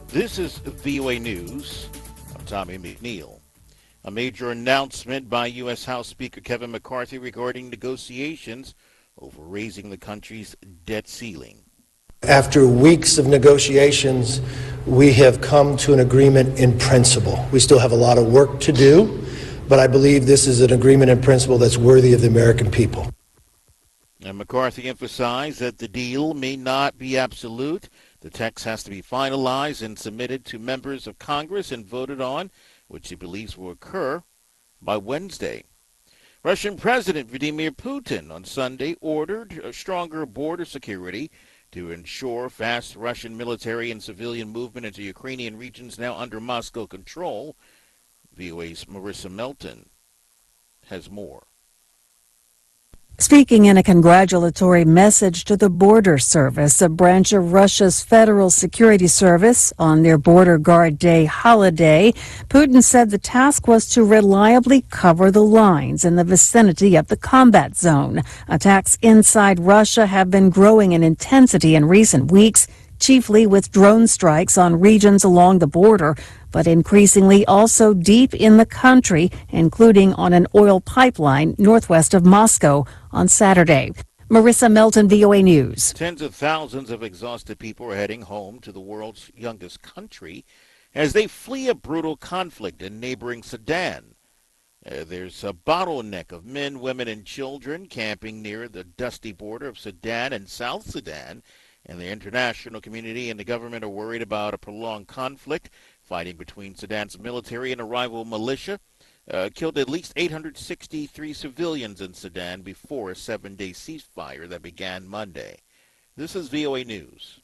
This is VOA News. I'm Tommy McNeil. A major announcement by U.S. House Speaker Kevin McCarthy regarding negotiations over raising the country's debt ceiling. After weeks of negotiations, we have come to an agreement in principle. We still have a lot of work to do, but I believe this is an agreement in principle that's worthy of the American people. And McCarthy emphasized that the deal may not be absolute. The text has to be finalized and submitted to members of Congress and voted on, which he believes will occur by Wednesday. Russian President Vladimir Putin on Sunday ordered a stronger border security to ensure fast Russian military and civilian movement into Ukrainian regions now under Moscow control. VOA's Marissa Melton has more. Speaking in a congratulatory message to the Border Service, a branch of Russia's Federal Security Service, on their Border Guard Day holiday, Putin said the task was to reliably cover the lines in the vicinity of the combat zone. Attacks inside Russia have been growing in intensity in recent weeks, chiefly with drone strikes on regions along the border, but increasingly also deep in the country, including on an oil pipeline northwest of Moscow on Saturday. Marissa Melton, VOA News. Tens of thousands of exhausted people are heading home to the world's youngest country as they flee a brutal conflict in neighboring Sudan. There's a bottleneck of men, women, and children camping near the dusty border of Sudan and South Sudan, and the international community and the government are worried about a prolonged conflict. Fighting between Sudan's military and a rival militia killed at least 863 civilians in Sudan before a 7-day ceasefire that began Monday. This is VOA News.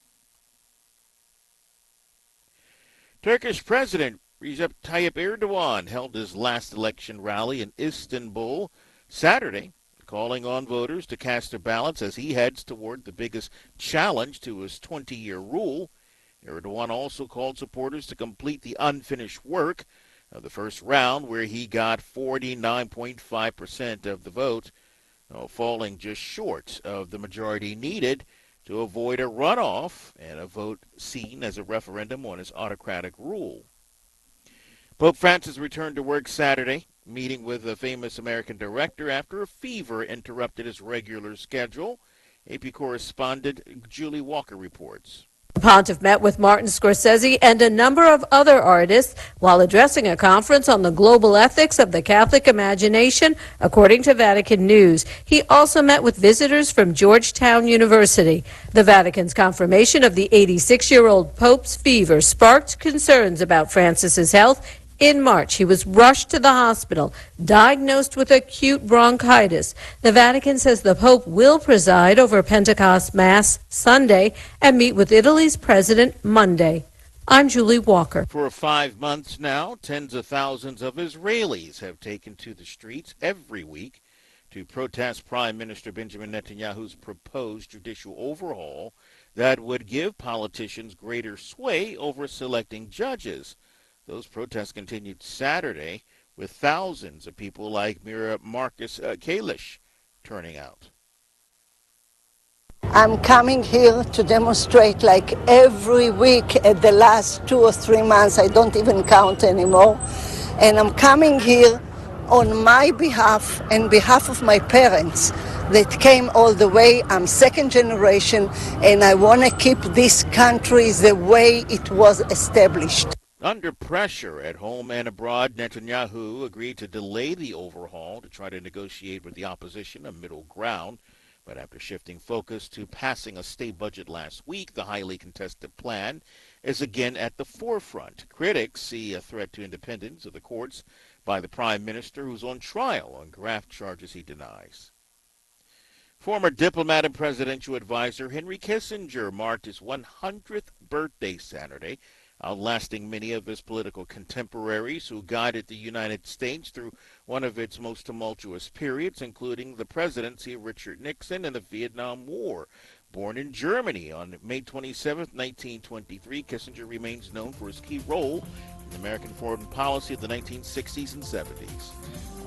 Turkish President Recep Tayyip Erdogan held his last election rally in Istanbul Saturday, calling on voters to cast their ballots as he heads toward the biggest challenge to his 20-year rule. Erdogan also called supporters to complete the unfinished work of the first round, where he got 49.5% of the vote, falling just short of the majority needed to avoid a runoff and a vote seen as a referendum on his autocratic rule. Pope Francis returned to work Saturday, meeting with a famous American director after a fever interrupted his regular schedule. AP correspondent Julie Walker reports. The pontiff met with Martin Scorsese and a number of other artists while addressing a conference on the global ethics of the Catholic imagination, according to Vatican News. He also met with visitors from Georgetown University. The Vatican's confirmation of the 86-year-old Pope's fever sparked concerns about Francis's health. In March, he was rushed to the hospital, diagnosed with acute bronchitis. The Vatican says the Pope will preside over Pentecost Mass Sunday and meet with Italy's president Monday. I'm Julie Walker. For 5 months now, tens of thousands of Israelis have taken to the streets every week to protest Prime Minister Benjamin Netanyahu's proposed judicial overhaul that would give politicians greater sway over selecting judges. Those protests continued Saturday with thousands of people like Mira Marcus Kalish turning out. I'm coming here to demonstrate like every week at the last 2 or 3 months. I don't even count anymore. And I'm coming here on my behalf and behalf of my parents that came all the way. I'm second generation, and I want to keep this country the way it was established. Under pressure at home and abroad, Netanyahu agreed to delay the overhaul to try to negotiate with the opposition a middle ground. But after shifting focus to passing a state budget last week, the highly contested plan is again at the forefront. Critics see a threat to independence of the courts by the prime minister, who's on trial on graft charges he denies. Former diplomat and presidential advisor Henry Kissinger marked his 100th birthday Saturday, outlasting many of his political contemporaries who guided the United States through one of its most tumultuous periods, including the presidency of Richard Nixon and the Vietnam War. Born in Germany on May 27, 1923, Kissinger remains known for his key role in American foreign policy of the 1960s and 70s.